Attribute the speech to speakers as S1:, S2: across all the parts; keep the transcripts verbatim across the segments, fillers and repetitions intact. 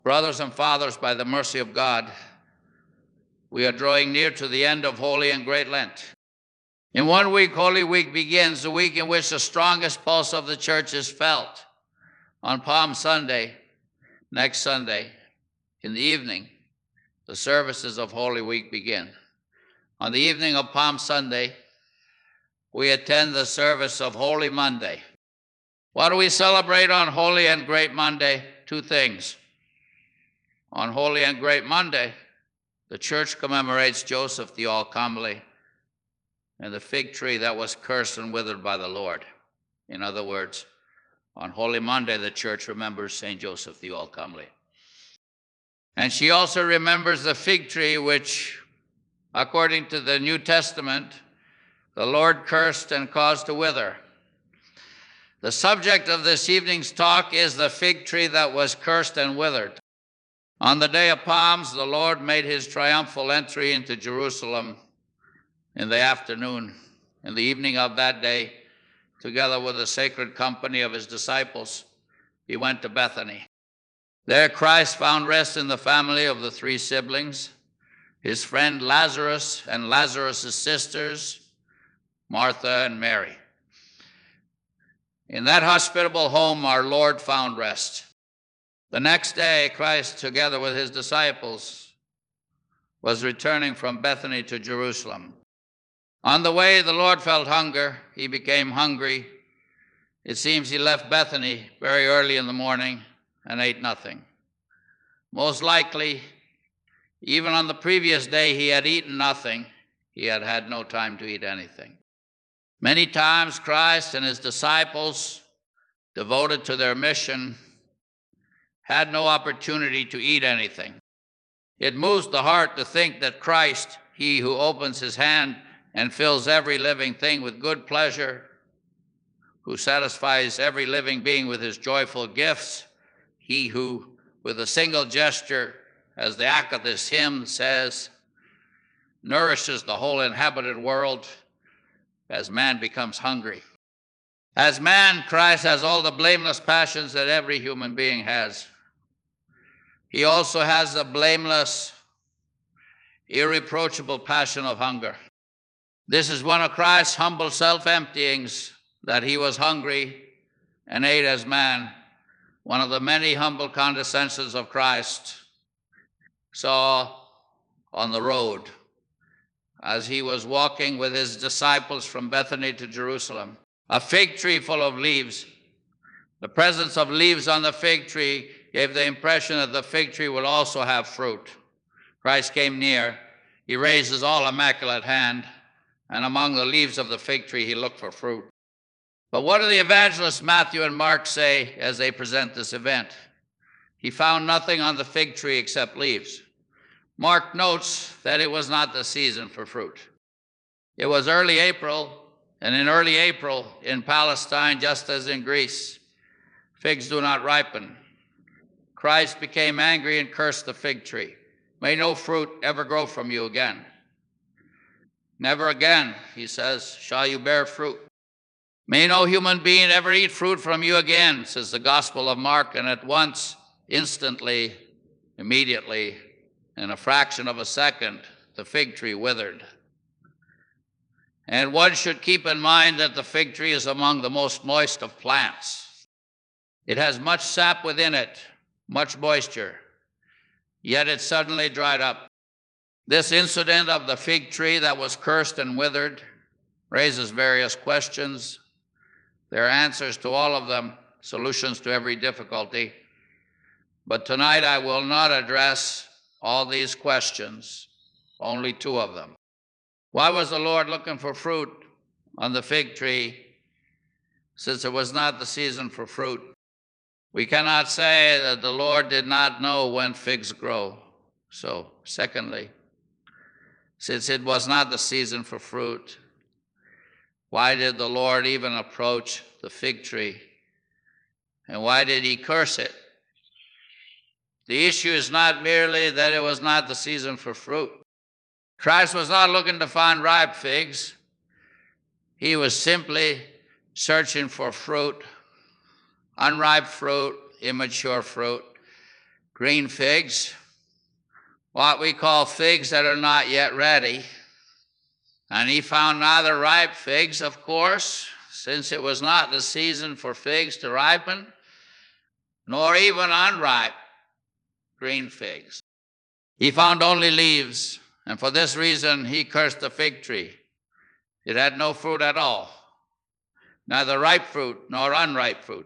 S1: Brothers and fathers, by the mercy of God, we are drawing near to the end of Holy and Great Lent. In one week, Holy Week begins, the week in which the strongest pulse of the church is felt. On Palm Sunday, next Sunday, in the evening, the services of Holy Week begin. On the evening of Palm Sunday, we attend the service of Holy Monday. What do we celebrate on Holy and Great Monday? Two things. On Holy and Great Monday, the church commemorates Joseph the All-Comely and the fig tree that was cursed and withered by the Lord. In other words, on Holy Monday, the church remembers Saint Joseph the All-Comely. And she also remembers the fig tree which, according to the New Testament, the Lord cursed and caused to wither. The subject of this evening's talk is the fig tree that was cursed and withered. On the day of Palms, the Lord made his triumphal entry into Jerusalem in the afternoon. In the evening of that day, together with the sacred company of his disciples, he went to Bethany. There Christ found rest in the family of the three siblings, his friend Lazarus and Lazarus' sisters, Martha and Mary. In that hospitable home, our Lord found rest. The next day, Christ, together with his disciples, was returning from Bethany to Jerusalem. On the way, the Lord felt hunger. He became hungry. It seems he left Bethany very early in the morning and ate nothing. Most likely, even on the previous day, he had eaten nothing. He had had no time to eat anything. Many times, Christ and his disciples, devoted to their mission, had no opportunity to eat anything. It moves the heart to think that Christ, he who opens his hand and fills every living thing with good pleasure, who satisfies every living being with his joyful gifts, he who, with a single gesture, as the act of this hymn says, nourishes the whole inhabited world as man becomes hungry. As man, Christ has all the blameless passions that every human being has. He also has the blameless, irreproachable passion of hunger. This is one of Christ's humble self-emptyings, that he was hungry and ate as man. One of the many humble condescensions of Christ saw on the road as he was walking with his disciples from Bethany to Jerusalem. A fig tree full of leaves. The presence of leaves on the fig tree gave the impression that the fig tree would also have fruit. Christ came near. He raised his all immaculate hand, and among the leaves of the fig tree he looked for fruit. But what do the evangelists Matthew and Mark say as they present this event? He found nothing on the fig tree except leaves. Mark notes that it was not the season for fruit. It was early April, and in early April in Palestine, just as in Greece, figs do not ripen. Christ became angry and cursed the fig tree. May no fruit ever grow from you again. Never again, he says, shall you bear fruit. May no human being ever eat fruit from you again, says the Gospel of Mark, and at once, instantly, immediately, in a fraction of a second, the fig tree withered. And one should keep in mind that the fig tree is among the most moist of plants. It has much sap within it, much moisture, yet it suddenly dried up. This incident of the fig tree that was cursed and withered raises various questions. There are answers to all of them, solutions to every difficulty. But tonight I will not address all these questions, only two of them. Why was the Lord looking for fruit on the fig tree, since it was not the season for fruit? We cannot say that the Lord did not know when figs grow. So, secondly, since it was not the season for fruit, why did the Lord even approach the fig tree? And why did he curse it? The issue is not merely that it was not the season for fruit. Christ was not looking to find ripe figs. He was simply searching for fruit, unripe fruit, immature fruit. green figs, what we call figs that are not yet ready. And he found neither ripe figs, of course, since it was not the season for figs to ripen, nor even unripe green figs. He found only leaves, and for this reason he cursed the fig tree. It had no fruit at all, neither ripe fruit nor unripe fruit.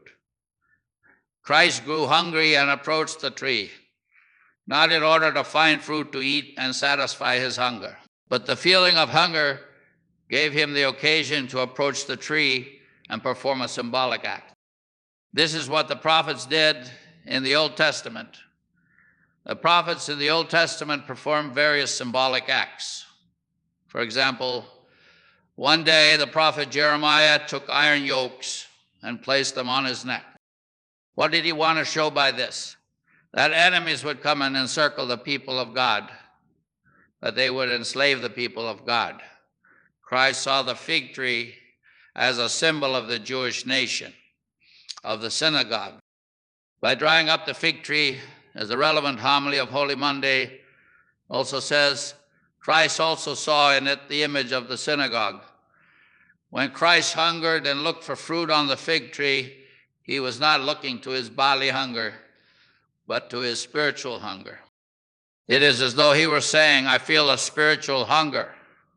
S1: Christ grew hungry and approached the tree, not in order to find fruit to eat and satisfy his hunger, but the feeling of hunger gave him the occasion to approach the tree and perform a symbolic act. This is what the prophets did in the Old Testament. The prophets in the Old Testament performed various symbolic acts. For example, one day the prophet Jeremiah took iron yokes and placed them on his neck. What did he want to show by this? That enemies would come and encircle the people of God, that they would enslave the people of God. Christ saw the fig tree as a symbol of the Jewish nation, of the synagogue. By drawing up the fig tree, as the relevant homily of Holy Monday also says, Christ also saw in it the image of the synagogue. When Christ hungered and looked for fruit on the fig tree, he was not looking to his bodily hunger, but to his spiritual hunger. It is as though he were saying, I feel a spiritual hunger.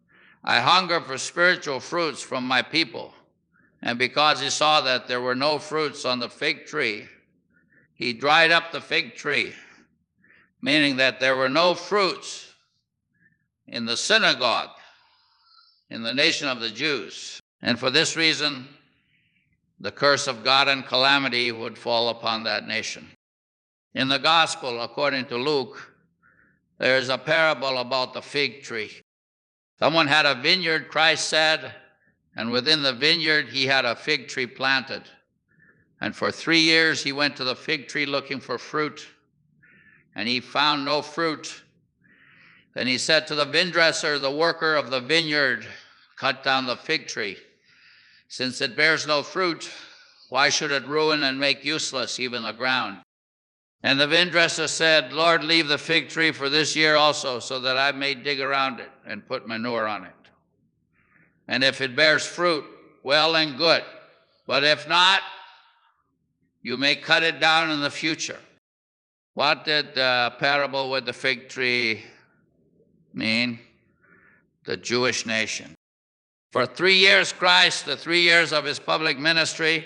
S1: I hunger for spiritual fruits from my people. And because he saw that there were no fruits on the fig tree, he dried up the fig tree, meaning that there were no fruits in the synagogue, in the nation of the Jews. And for this reason, the curse of God and calamity would fall upon that nation. In the gospel, according to Luke, there is a parable about the fig tree. Someone had a vineyard, Christ said, and within the vineyard he had a fig tree planted. And for three years he went to the fig tree looking for fruit, and he found no fruit. Then he said to the vinedresser, the worker of the vineyard, cut down the fig tree. Since it bears no fruit, why should it ruin and make useless even the ground? And the vinedresser said, Lord, leave the fig tree for this year also, so that I may dig around it and put manure on it. And if it bears fruit, well and good. But if not, you may cut it down in the future. What did the parable with the fig tree mean? The Jewish nation. For three years, Christ, the three years of his public ministry,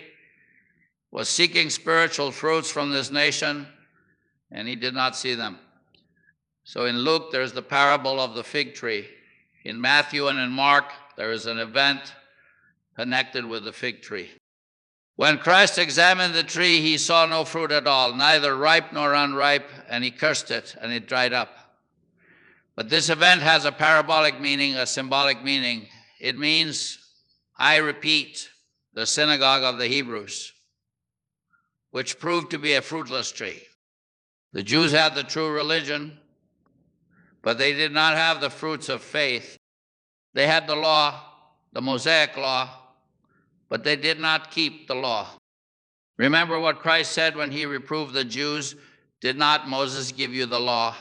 S1: was seeking spiritual fruits from this nation, and he did not see them. So in Luke, there's the parable of the fig tree. In Matthew and in Mark, there is an event connected with the fig tree. When Christ examined the tree, he saw no fruit at all, neither ripe nor unripe, and he cursed it, and it dried up. But this event has a parabolic meaning, a symbolic meaning. It means, I repeat, the synagogue of the Hebrews, which proved to be a fruitless tree. The Jews had the true religion, but they did not have the fruits of faith. They had the law, the Mosaic law, but they did not keep the law. Remember what Christ said when he reproved the Jews, did not Moses give you the law?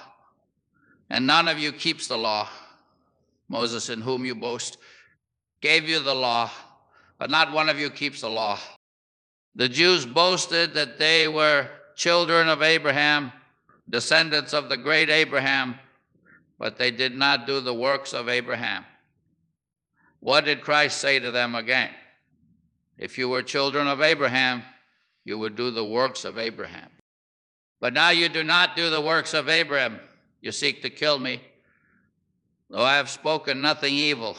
S1: And none of you keeps the law. Moses, in whom you boast, gave you the law, but not one of you keeps the law. The Jews boasted that they were children of Abraham, descendants of the great Abraham, but they did not do the works of Abraham. What did Christ say to them again? If you were children of Abraham, you would do the works of Abraham. But now you do not do the works of Abraham. You seek to kill me, though I have spoken nothing evil.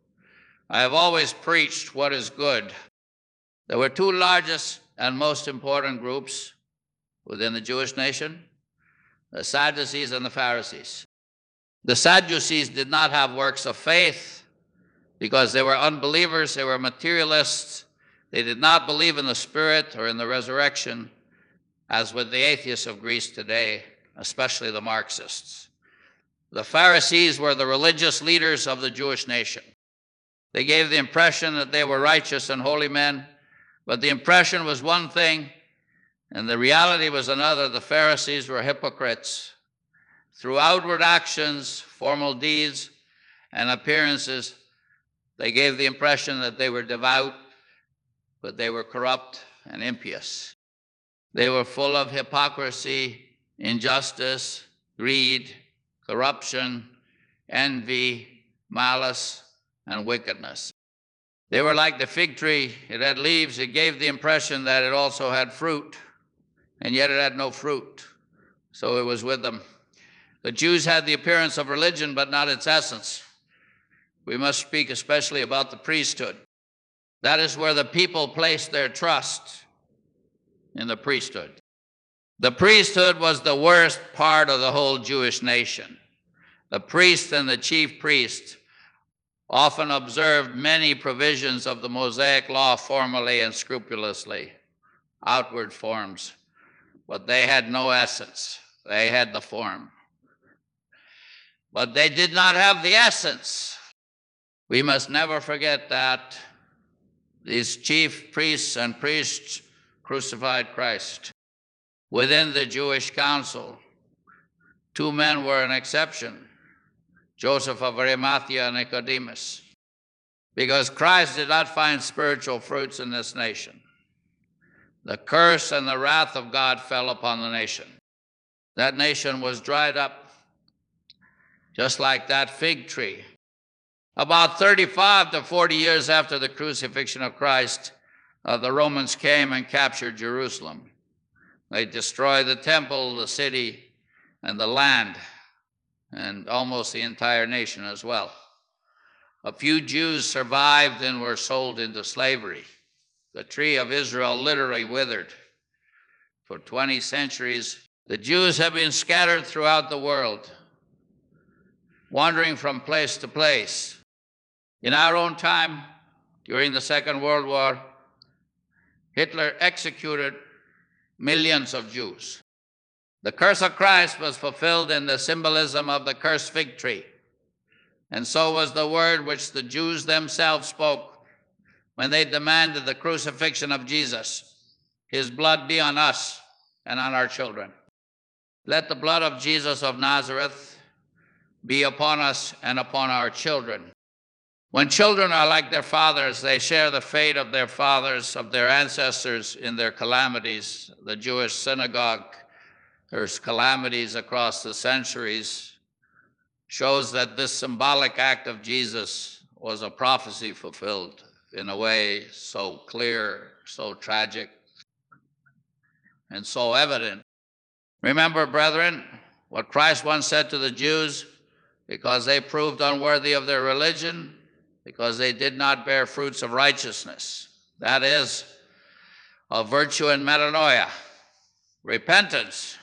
S1: I have always preached what is good. There were two largest and most important groups within the Jewish nation, the Sadducees and the Pharisees. The Sadducees did not have works of faith because they were unbelievers, they were materialists. They did not believe in the Spirit or in the resurrection, as with the atheists of Greece today, especially the Marxists. The Pharisees were the religious leaders of the Jewish nation. They gave the impression that they were righteous and holy men, but the impression was one thing, And the reality was another. The Pharisees were hypocrites. Through outward actions, formal deeds, and appearances, they gave the impression that they were devout, but they were corrupt and impious. They were full of hypocrisy, injustice, greed, corruption, envy, malice, and wickedness. They were like the fig tree. It had leaves. It gave the impression that it also had fruit, and yet it had no fruit. So it was with them. The Jews had the appearance of religion, but not its essence. We must speak especially about the priesthood. That is where the people placed their trust, in the priesthood. The priesthood was the worst part of the whole Jewish nation. The priest and the chief priest often observed many provisions of the Mosaic law formally and scrupulously, outward forms, but they had no essence. They had the form. But they did not have the essence. We must never forget that these chief priests and priests crucified Christ. Within the Jewish council, two men were an exception, Joseph of Arimathea and Nicodemus, because Christ did not find spiritual fruits in this nation. The curse and the wrath of God fell upon the nation. That nation was dried up, just like that fig tree. About thirty-five to forty years after the crucifixion of Christ, uh, the Romans came and captured Jerusalem. They destroyed the temple, the city, and the land, and almost the entire nation as well. A few Jews survived and were sold into slavery. The tree of Israel literally withered. For twenty centuries, the Jews have been scattered throughout the world, wandering from place to place. In our own time, during the Second World War, Hitler executed millions of Jews. The curse of Christ was fulfilled in the symbolism of the cursed fig tree. And so was the word which the Jews themselves spoke when they demanded the crucifixion of Jesus. His blood be on us and on our children. Let the blood of Jesus of Nazareth be upon us and upon our children. When children are like their fathers, they share the fate of their fathers, of their ancestors in their calamities. The Jewish synagogue, there's calamities across the centuries, shows that this symbolic act of Jesus was a prophecy fulfilled in a way so clear, so tragic, and so evident. Remember, brethren, what Christ once said to the Jews, because they proved unworthy of their religion, because they did not bear fruits of righteousness. That is, of virtue and metanoia, repentance.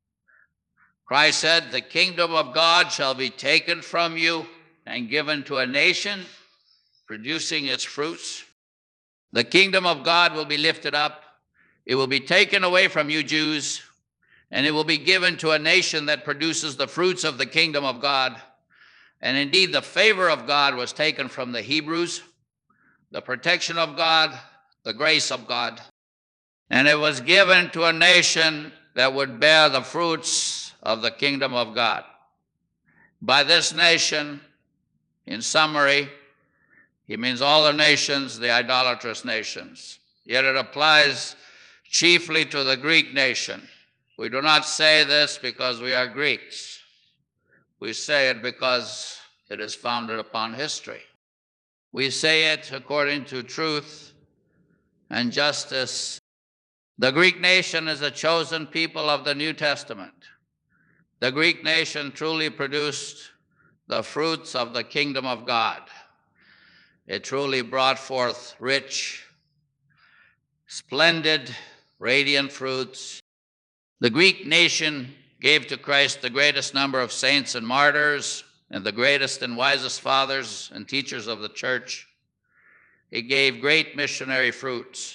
S1: Christ said, the kingdom of God shall be taken from you and given to a nation, producing its fruits. The kingdom of God will be lifted up. It will be taken away from you Jews, and it will be given to a nation that produces the fruits of the kingdom of God. And indeed, the favor of God was taken from the Hebrews, the protection of God, the grace of God. And it was given to a nation that would bear the fruits of the kingdom of God. By this nation, in summary, he means all the nations, the idolatrous nations. Yet it applies chiefly to the Greek nation. We do not say this because we are Greeks. We say it because it is founded upon history. We say it according to truth and justice. The Greek nation is a chosen people of the New Testament. The Greek nation truly produced the fruits of the kingdom of God. It truly brought forth rich, splendid, radiant fruits. The Greek nation gave to Christ the greatest number of saints and martyrs, and the greatest and wisest fathers and teachers of the church. It gave great missionary fruits.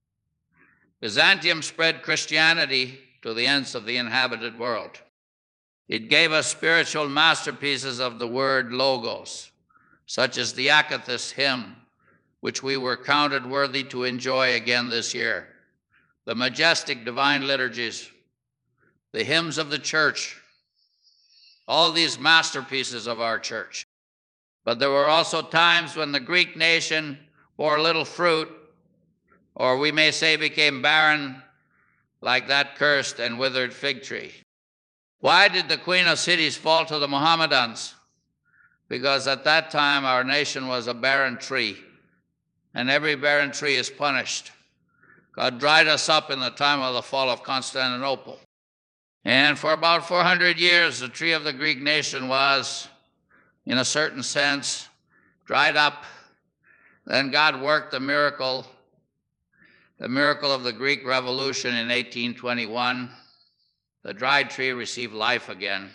S1: Byzantium spread Christianity to the ends of the inhabited world. It gave us spiritual masterpieces of the word logos, such as the Akathist hymn, which we were counted worthy to enjoy again this year. the majestic divine liturgies, the hymns of the church, all these masterpieces of our church. But there were also times when the Greek nation bore little fruit, or we may say became barren, like that cursed and withered fig tree. Why did the Queen of Cities fall to the Mohammedans? Because at that time our nation was a barren tree, and every barren tree is punished. God dried us up in the time of the fall of Constantinople. And for about four hundred years, the tree of the Greek nation was, in a certain sense, dried up. Then God worked the miracle, the miracle of the Greek Revolution in eighteen twenty-one. The dried tree received life again,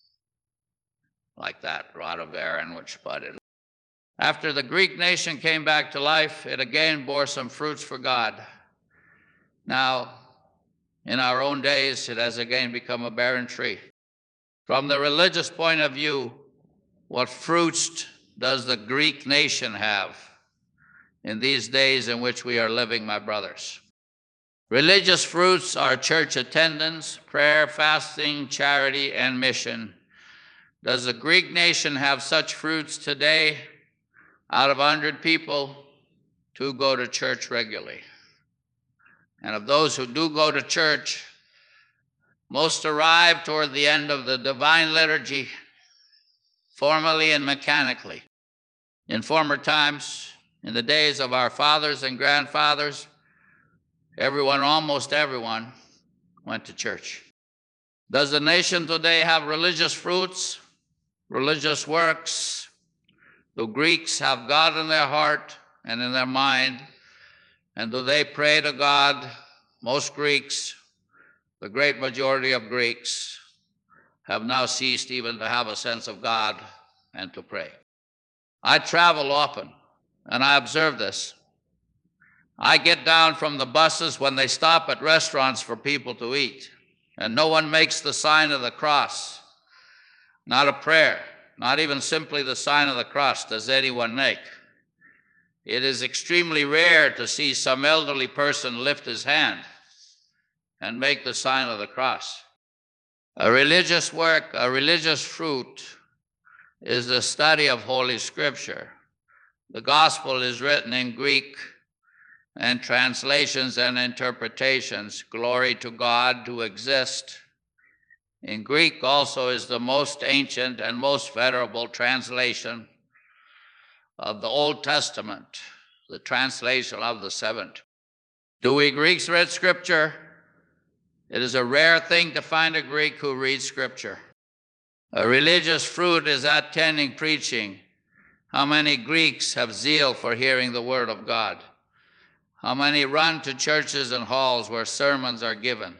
S1: like that rod of Aaron which budded. After the Greek nation came back to life, it again bore some fruits for God. Now, in our own days, it has again become a barren tree. From the religious point of view, what fruits does the Greek nation have in these days in which we are living, my brothers? Religious fruits are church attendance, prayer, fasting, charity, and mission. Does the Greek nation have such fruits today? Out of one hundred people, two go to church regularly. And of those who do go to church, most arrive toward the end of the divine liturgy, formally and mechanically. In former times, in the days of our fathers and grandfathers, everyone, almost everyone, went to church. Does the nation today have religious fruits, religious works? Do Greeks have God in their heart and in their mind? And do they pray to God? Most Greeks, the great majority of Greeks, have now ceased even to have a sense of God and to pray. I travel often, and I observe this. I get down from the buses when they stop at restaurants for people to eat, and no one makes the sign of the cross. Not a prayer, not even simply the sign of the cross does anyone make. It is extremely rare to see some elderly person lift his hand and make the sign of the cross. A religious work, a religious fruit, is the study of Holy Scripture. The gospel is written in Greek, and translations and interpretations. Glory to God to exist. In Greek also is the most ancient and most venerable translation of the Old Testament, the translation of the seventh. Do we Greeks read Scripture? It is a rare thing to find a Greek who reads Scripture. A religious fruit is attending preaching. How many Greeks have zeal for hearing the word of God? How many run to churches and halls where sermons are given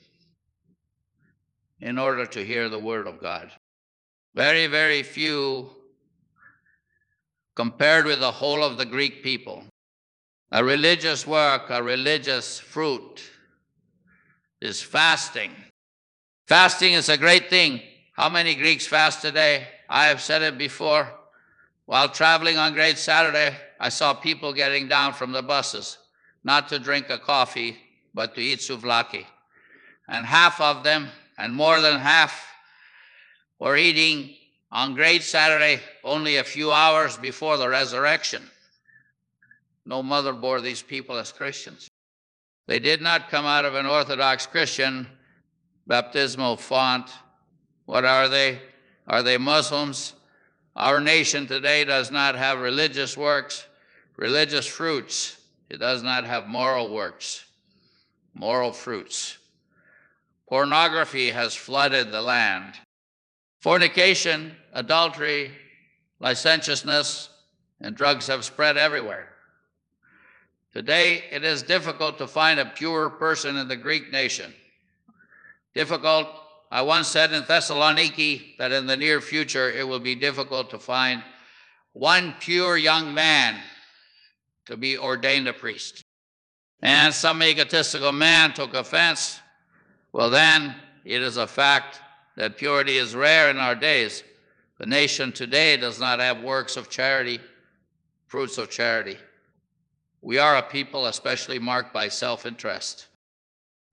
S1: in order to hear the word of God? Very, very few compared with the whole of the Greek people. A religious work, a religious fruit is fasting. Fasting is a great thing. How many Greeks fast today? I have said it before. While traveling on Great Saturday, I saw people getting down from the buses, not to drink a coffee, but to eat souvlaki. And half of them, and more than half, were eating on Great Saturday only a few hours before the resurrection. No mother bore these people as Christians. They did not come out of an Orthodox Christian baptismal font. What are they? Are they Muslims? Our nation today does not have religious works, religious fruits. It does not have moral works, moral fruits. Pornography has flooded the land. Fornication, adultery, licentiousness, and drugs have spread everywhere. Today, it is difficult to find a pure person in the Greek nation. Difficult. I once said in Thessaloniki that in the near future it will be difficult to find one pure young man to be ordained a priest. And some egotistical man took offense. Well, then it is a fact that purity is rare in our days. The nation today does not have works of charity, fruits of charity. We are a people especially marked by self-interest.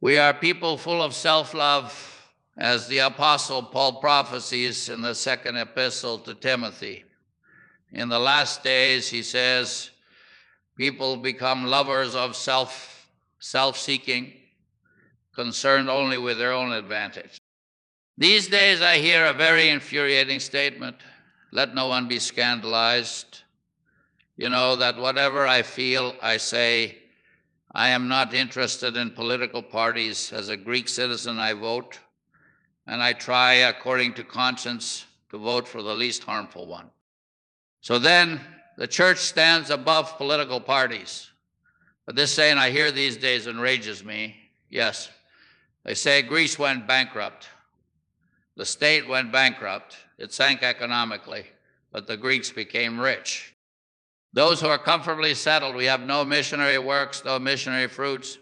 S1: We are people full of self-love, as the Apostle Paul prophesies in the second epistle to Timothy. In the last days, he says, people become lovers of self, self-seeking, concerned only with their own advantage. These days, I hear a very infuriating statement: let no one be scandalized. You know, that whatever I feel, I say, I am not interested in political parties. As a Greek citizen, I vote, and I try, according to conscience, to vote for the least harmful one. So then, the church stands above political parties. But this saying I hear these days enrages me. Yes, they say Greece went bankrupt. The state went bankrupt. It sank economically, but the Greeks became rich. Those who are comfortably settled, we have no missionary works, no missionary fruits.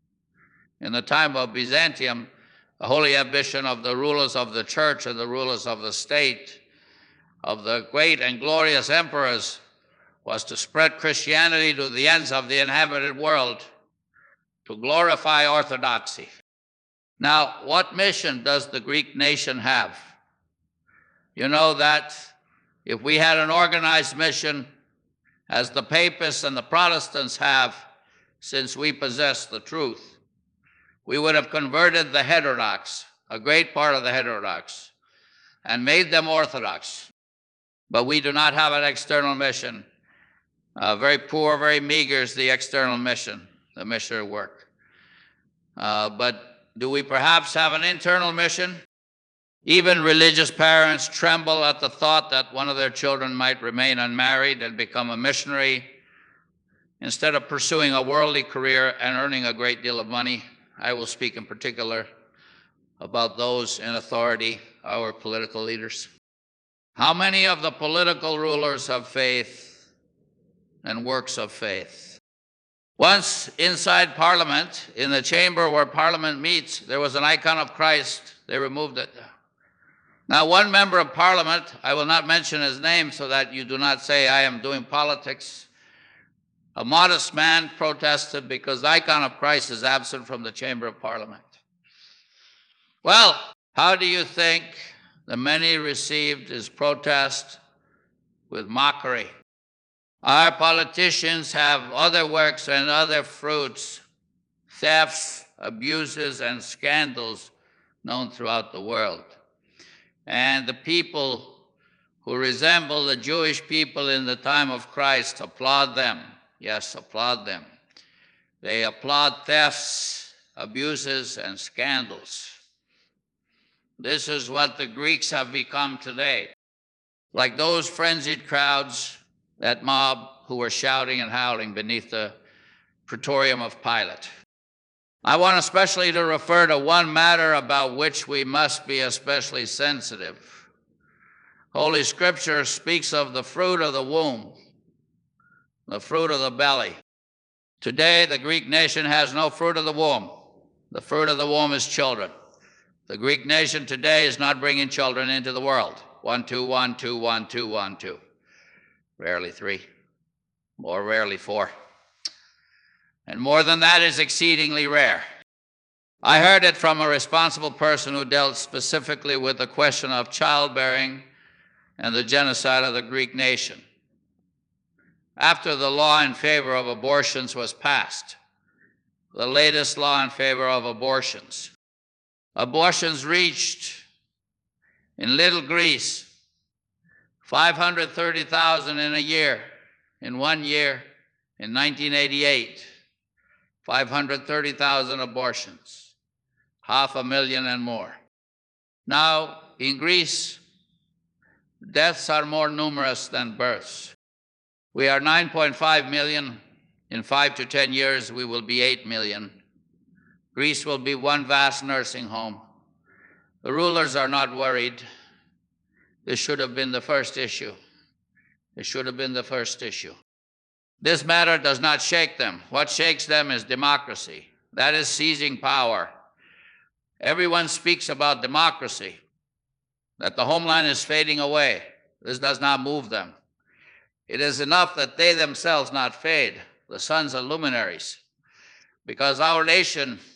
S1: In the time of Byzantium, the holy ambition of the rulers of the church and the rulers of the state, of the great and glorious emperors, was to spread Christianity to the ends of the inhabited world, to glorify orthodoxy. Now, what mission does the Greek nation have? You know that if we had an organized mission, as the Papists and the Protestants have, since we possess the truth, we would have converted the heterodox, a great part of the heterodox, and made them orthodox. But we do not have an external mission. Uh, very poor, very meager is the external mission, the missionary work. Uh, but do we perhaps have an internal mission? Even religious parents tremble at the thought that one of their children might remain unmarried and become a missionary instead of pursuing a worldly career and earning a great deal of money. I will speak in particular about those in authority, our political leaders. How many of the political rulers have faith and works of faith? Once inside Parliament, in the chamber where Parliament meets, there was an icon of Christ. They removed it. Now, one member of Parliament, I will not mention his name so that you do not say I am doing politics, a modest man protested because the icon of Christ is absent from the chamber of Parliament. Well, how do you think the many received his protest? With mockery. Our politicians have other works and other fruits, thefts, abuses, and scandals known throughout the world. And the people who resemble the Jewish people in the time of Christ applaud them. Yes, applaud them. They applaud thefts, abuses, and scandals. This is what the Greeks have become today. Like those frenzied crowds, that mob who were shouting and howling beneath the praetorium of Pilate. I want especially to refer to one matter about which we must be especially sensitive. Holy Scripture speaks of the fruit of the womb, the fruit of the belly. Today, the Greek nation has no fruit of the womb. The fruit of the womb is children. The Greek nation today is not bringing children into the world. One, two, one, two, one, two, one, two. Rarely three, more rarely four. And more than that is exceedingly rare. I heard it from a responsible person who dealt specifically with the question of childbearing and the genocide of the Greek nation. After the law in favor of abortions was passed, the latest law in favor of abortions, abortions reached, in Little Greece, five hundred thirty thousand in a year, in one year, in nineteen eighty-eight. five hundred thirty thousand abortions, half a million and more. Now, in Greece, deaths are more numerous than births. We are nine point five million. In five to ten years, we will be eight million. Greece will be one vast nursing home. The rulers are not worried. This should have been the first issue. It should have been the first issue. This matter does not shake them. What shakes them is democracy. That is seizing power. Everyone speaks about democracy, that the homeland is fading away. This does not move them. It is enough that they themselves not fade, the sons and luminaries, because our nation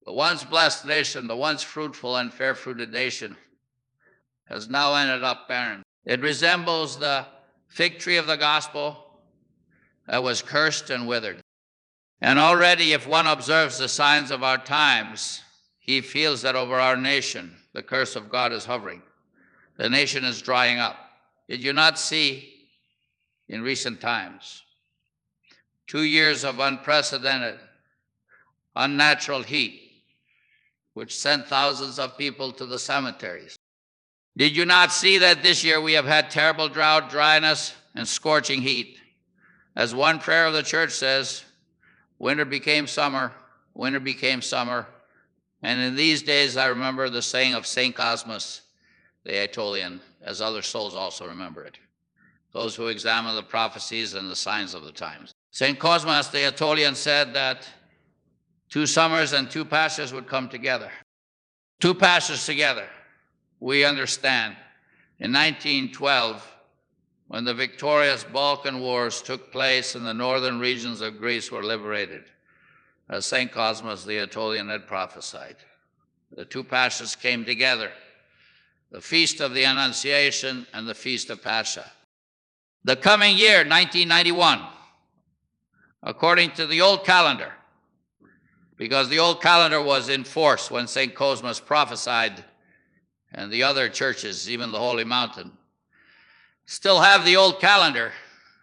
S1: The once blessed nation, the once fruitful and fair-fruited nation, has now ended up barren. It resembles the fig tree of the gospel that was cursed and withered. And already, if one observes the signs of our times, he feels that over our nation, the curse of God is hovering. The nation is drying up. Did you not see in recent times two years of unprecedented, unnatural heat, which sent thousands of people to the cemeteries? Did you not see that this year we have had terrible drought, dryness, and scorching heat? As one prayer of the church says, winter became summer, winter became summer. And in these days, I remember the saying of Saint Cosmas, the Aetolian, as other souls also remember it, those who examine the prophecies and the signs of the times. Saint Cosmas, the Aetolian, said that two summers and two pastures would come together. Two pastures together. We understand. In nineteen twelve, when the victorious Balkan Wars took place and the northern regions of Greece were liberated, as Saint Cosmas the Aetolian had prophesied, the two pastures came together, the Feast of the Annunciation and the Feast of Pascha. The coming year, nineteen ninety-one, according to the old calendar, because the old calendar was in force when Saint Cosmas prophesied, and the other churches, even the Holy Mountain, still have the old calendar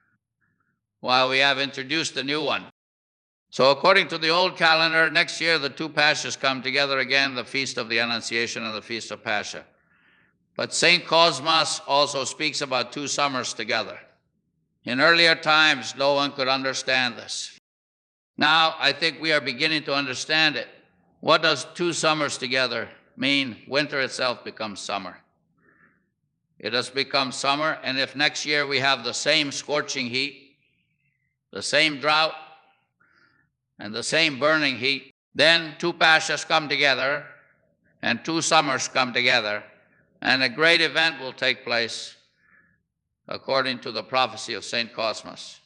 S1: while we have introduced the new one. So according to the old calendar, next year the two pastures come together again, the Feast of the Annunciation and the Feast of Pascha. But Saint Cosmas also speaks about two summers together. In earlier times, no one could understand this. Now, I think we are beginning to understand it. What does two summers together mean? Winter itself becomes summer. It has become summer, and if next year we have the same scorching heat, the same drought, and the same burning heat, then two pastures come together, and two summers come together, and a great event will take place according to the prophecy of Saint Cosmas.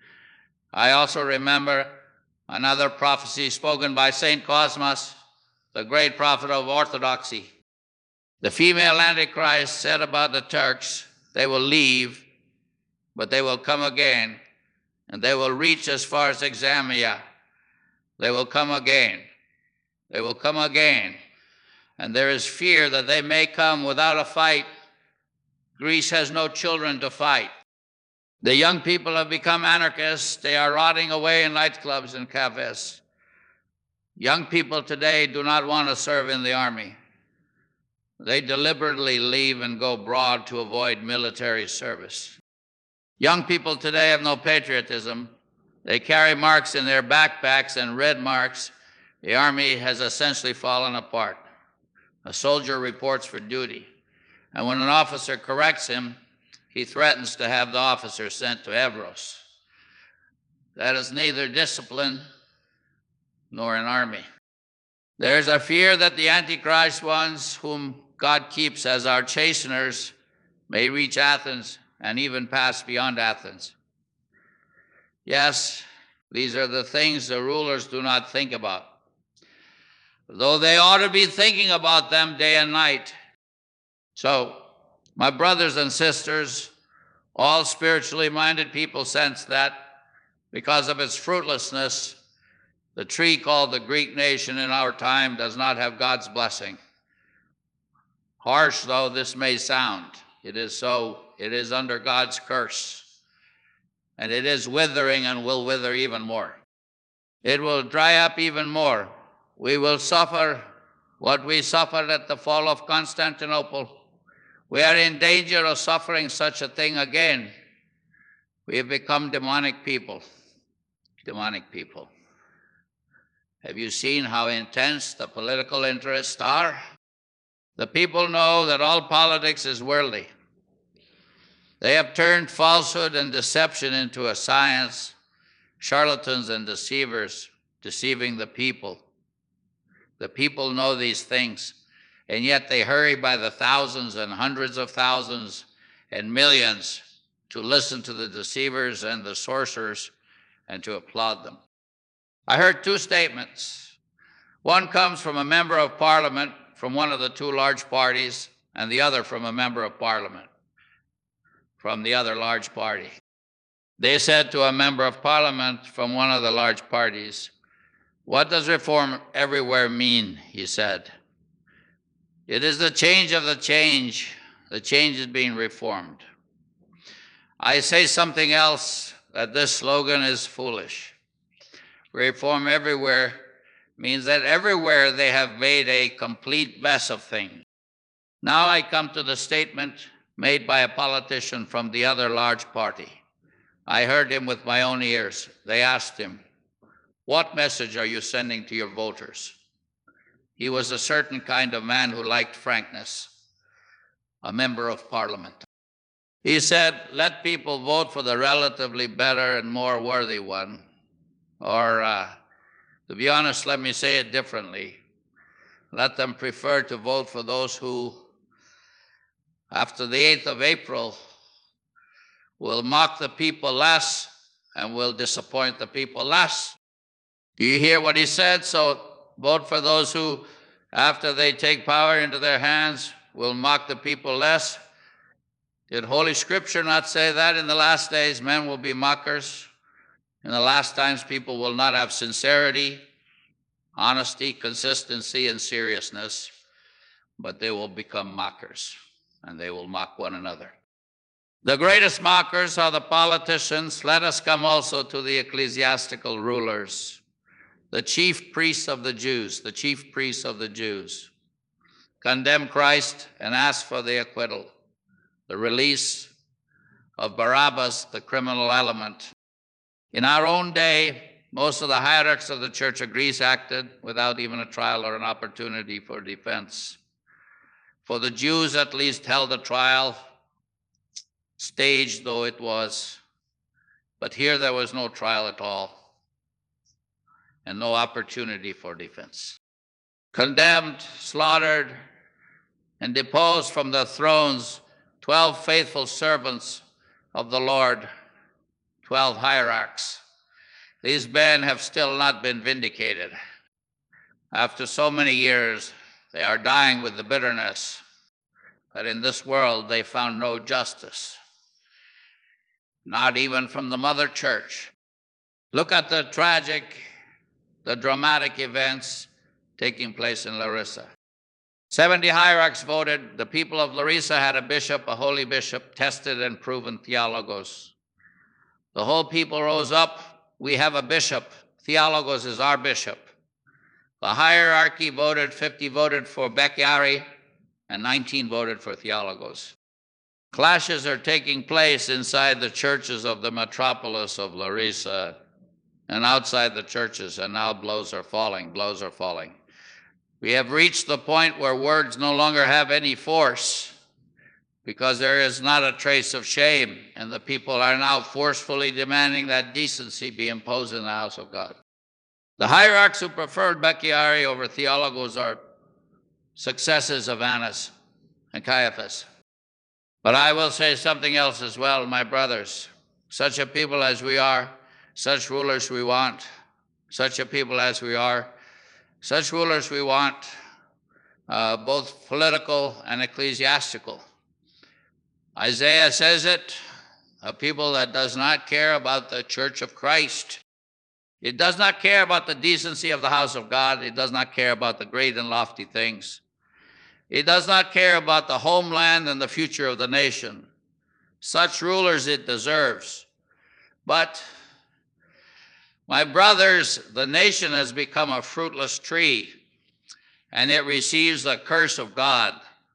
S1: I also remember another prophecy spoken by Saint Cosmas, the great prophet of Orthodoxy. The female Antichrist said about the Turks, they will leave, but they will come again, and they will reach as far as Examia. They will come again. They will come again. And there is fear that they may come without a fight. Greece has no children to fight. The young people have become anarchists. They are rotting away in nightclubs and cafes. Young people today do not want to serve in the army. They deliberately leave and go abroad to avoid military service. Young people today have no patriotism. They carry marks in their backpacks and red marks. The army has essentially fallen apart. A soldier reports for duty, and when an officer corrects him, he threatens to have the officer sent to Evros. That is neither discipline nor an army. There is a fear that the Antichrist ones, whom God keeps as our chasteners, may reach Athens and even pass beyond Athens. Yes, these are the things the rulers do not think about, though they ought to be thinking about them day and night. So, my brothers and sisters, all spiritually minded people sense that because of its fruitlessness, the tree called the Greek nation in our time does not have God's blessing. Harsh though this may sound, it is so. It is under God's curse, and it is withering and will wither even more. It will dry up even more. We will suffer what we suffered at the fall of Constantinople. We are in danger of suffering such a thing again. We have become demonic people. Demonic people. Have you seen how intense the political interests are? The people know that all politics is worldly. They have turned falsehood and deception into a science, charlatans and deceivers deceiving the people. The people know these things, and yet they hurry by the thousands and hundreds of thousands and millions to listen to the deceivers and the sorcerers and to applaud them. I heard two statements. One comes from a member of parliament from one of the two large parties, and the other from a member of parliament from the other large party. They said to a member of parliament from one of the large parties, "What does reform everywhere mean?" he said. "It is the change of the change. The change is being reformed." I say something else, that this slogan is foolish. Reform everywhere means that everywhere they have made a complete mess of things. Now I come to the statement made by a politician from the other large party. I heard him with my own ears. They asked him, "What message are you sending to your voters?" He was a certain kind of man who liked frankness, a member of parliament. He said, "Let people vote for the relatively better and more worthy one." Or, uh, to be honest, let me say it differently. Let them prefer to vote for those who, after the eighth of April, will mock the people less and will disappoint the people less. Do you hear what he said? So vote for those who, after they take power into their hands, will mock the people less. Did Holy Scripture not say that in the last days men will be mockers? In the last times people will not have sincerity, honesty, consistency, and seriousness, but they will become mockers, and they will mock one another. The greatest mockers are the politicians. Let us come also to the ecclesiastical rulers, the chief priests of the Jews, the chief priests of the Jews. Condemn Christ and ask for the acquittal, the release of Barabbas, the criminal element. In our own day, most of the hierarchs of the Church of Greece acted without even a trial or an opportunity for defense. For the Jews at least held a trial, staged though it was, but here there was no trial at all and no opportunity for defense. Condemned, slaughtered, and deposed from their thrones twelve faithful servants of the Lord, twelve hierarchs. These men have still not been vindicated. After so many years, they are dying with the bitterness that in this world they found no justice, not even from the Mother Church. Look at the tragic, the dramatic events taking place in Larissa. seventy hierarchs voted. The people of Larissa had a bishop, a holy bishop, tested and proven theologos. The whole people rose up. We have a bishop. Theologos is our bishop. The hierarchy voted, fifty voted for Becchiari, and nineteen voted for Theologos. Clashes are taking place inside the churches of the metropolis of Larissa and outside the churches, and now blows are falling, blows are falling. We have reached the point where words no longer have any force because there is not a trace of shame, and the people are now forcefully demanding that decency be imposed in the house of God. The hierarchs who preferred Becchiari over Theologos are successors of Annas and Caiaphas. But I will say something else as well, my brothers. Such a people as we are, such rulers we want, such a people as we are, such rulers we want, uh, both political and ecclesiastical. Isaiah says it, a people that does not care about the church of Christ. It does not care about the decency of the house of God. It does not care about the great and lofty things. It does not care about the homeland and the future of the nation. Such rulers it deserves. But, my brothers, the nation has become a fruitless tree, and it receives the curse of God.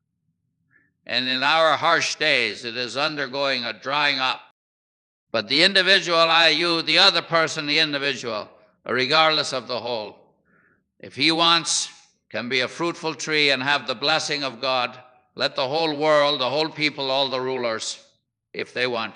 S1: And in our harsh days, it is undergoing a drying up. But the individual, I, you, the other person, the individual, regardless of the whole, if he wants, can be a fruitful tree and have the blessing of God, let the whole world, the whole people, all the rulers, if they want.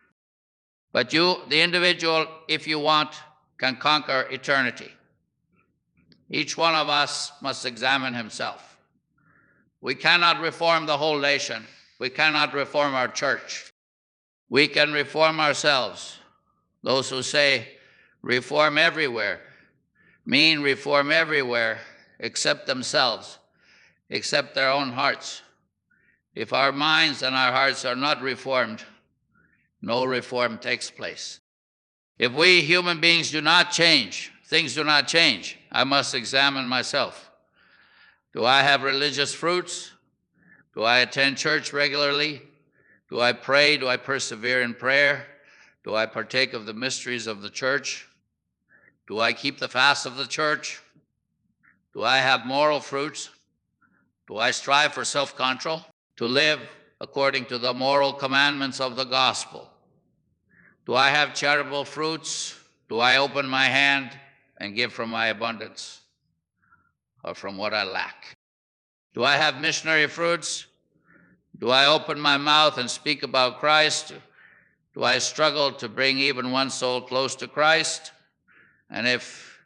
S1: But you, the individual, if you want, can conquer eternity. Each one of us must examine himself. We cannot reform the whole nation. We cannot reform our church. We can reform ourselves. Those who say reform everywhere mean reform everywhere except themselves, except their own hearts. If our minds and our hearts are not reformed, no reform takes place. If we human beings do not change, things do not change. I must examine myself. Do I have religious fruits? Do I attend church regularly? Do I pray? Do I persevere in prayer? Do I partake of the mysteries of the church? Do I keep the fast of the church? Do I have moral fruits? Do I strive for self-control? To live according to the moral commandments of the gospel? Do I have charitable fruits? Do I open my hand and give from my abundance or from what I lack? Do I have missionary fruits? Do I open my mouth and speak about Christ? Do I struggle to bring even one soul close to Christ? And if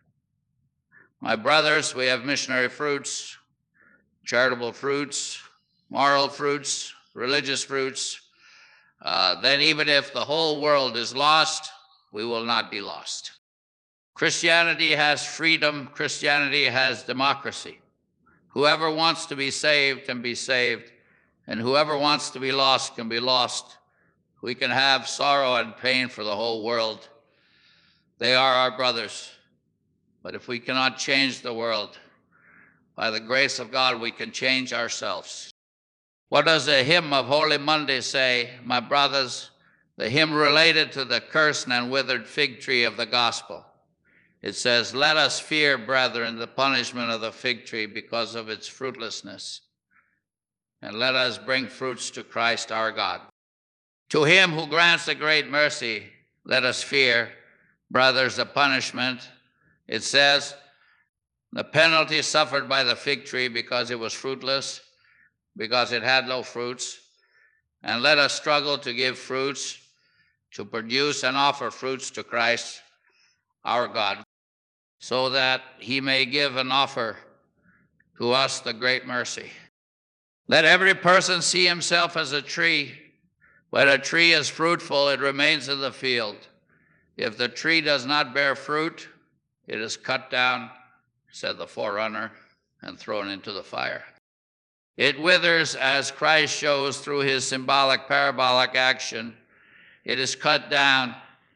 S1: my brothers, we have missionary fruits, charitable fruits, moral fruits, religious fruits, uh, then even if the whole world is lost, we will not be lost. Christianity has freedom. Christianity has democracy. Whoever wants to be saved can be saved, and whoever wants to be lost can be lost. We can have sorrow and pain for the whole world. They are our brothers. But if we cannot change the world, by the grace of God, we can change ourselves. What does the hymn of Holy Monday say, my brothers? The hymn related to the cursed and withered fig tree of the gospel. It says, let us fear, brethren, the punishment of the fig tree because of its fruitlessness, and let us bring fruits to Christ our God. To him who grants the great mercy, let us fear, brothers, the punishment. It says, the penalty suffered by the fig tree because it was fruitless, because it had no fruits, and let us struggle to give fruits, to produce and offer fruits to Christ our God, so that he may give and offer to us the great mercy. Let every person see himself as a tree. When a tree is fruitful, it remains in the field. If the tree does not bear fruit, it is cut down, said the forerunner, and thrown into the fire. It withers, as Christ shows through his symbolic parabolic action. It is cut down,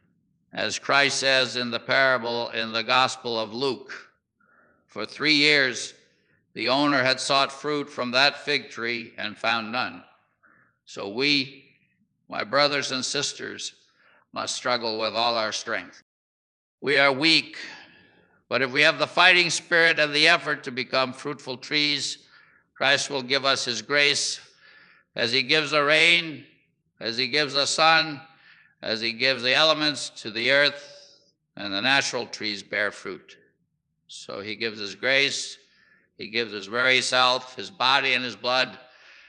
S1: as Christ says in the parable in the Gospel of Luke. For three years, the owner had sought fruit from that fig tree and found none. So we, my brothers and sisters, must struggle with all our strength. We are weak, but if we have the fighting spirit and the effort to become fruitful trees, Christ will give us his grace as he gives the rain, as he gives the sun, as he gives the elements to the earth, and the natural trees bear fruit. So he gives his grace, he gives his very self, his body and his blood,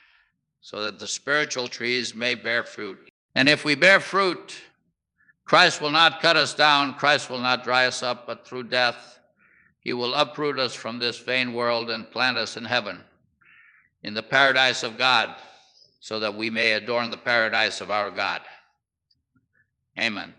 S1: so that the spiritual trees may bear fruit. And if we bear fruit, Christ will not cut us down, Christ will not dry us up, but through death, he will uproot us from this vain world and plant us in heaven, in the paradise of God, so that we may adorn the paradise of our God. Amen.